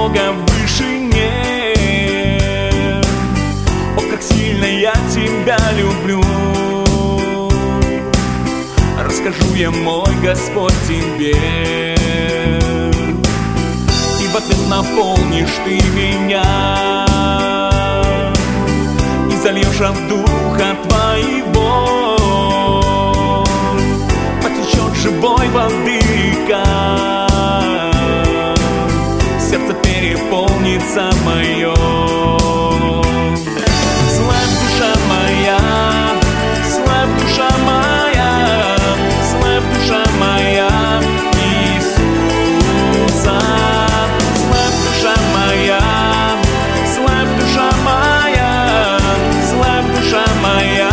Бога в вышине. О, как сильно я тебя люблю, расскажу я, мой Господь, тебе. И в ответ наполнишь ты меня и зальешь от Духа Твоего. Потечет живой воды река, сердце переполнится мое. Славь, душа моя, славь, душа моя, славь, душа моя Иисуса. Славь, душа моя, славь, душа моя, славь, душа моя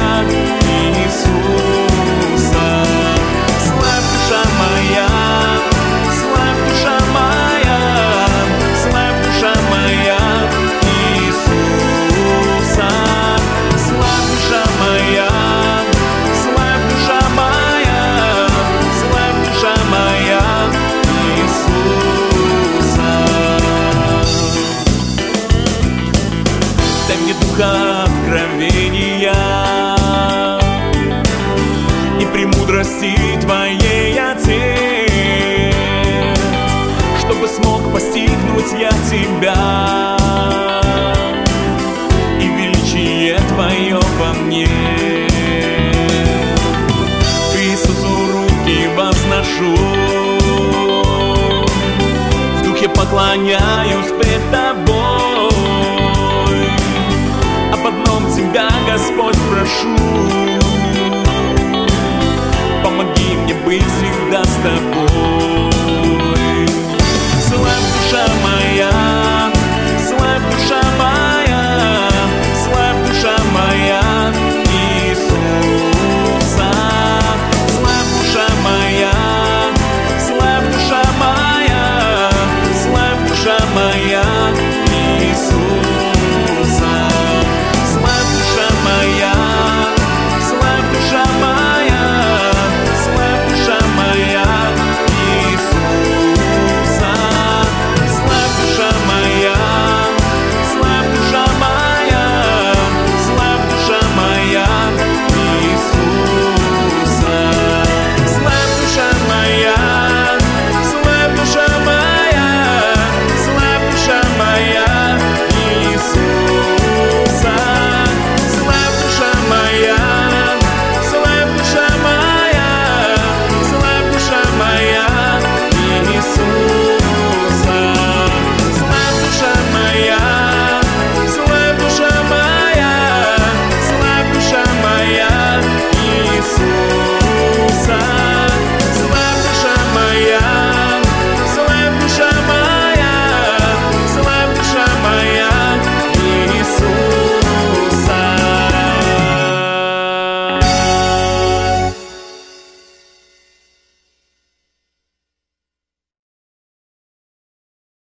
Иисуса. Славь, душа моя, славь, душа моя, славь, душа моя Иисуса. Славь, душа моя, славь, душа моя, славь, душа моя Иисуса. Дай мне духа откровения и премудрости Твоей, Отец, чтобы смог постигнуть я Тебя и величие Твое во мне. К Иисусу руки возношу, в духе поклоняюсь пред Тобой. Об одном Тебя, Господь, прошу: помоги мне быть всегда с Тобой. Славь, душа моя, славь, душа моя, славь, душа моя Иисуса. Славь, душа моя, славь, душа моя, славь, душа моя Иисуса.